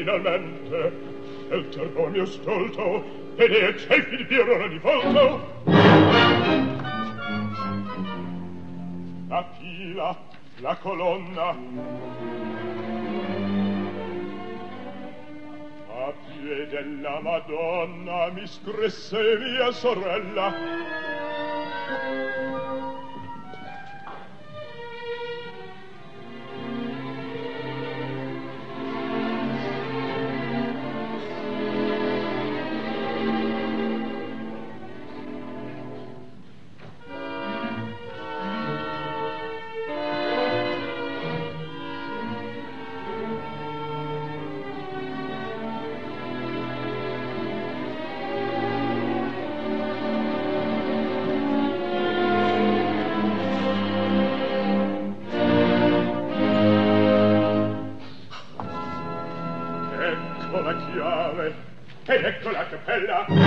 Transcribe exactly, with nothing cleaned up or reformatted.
finalmente il terror mio stolto vede e ceppi di birra di volto la fila, la colonna a piede la Madonna mi scrisse mia sorella ed ecco la chiave ed ecco la cappella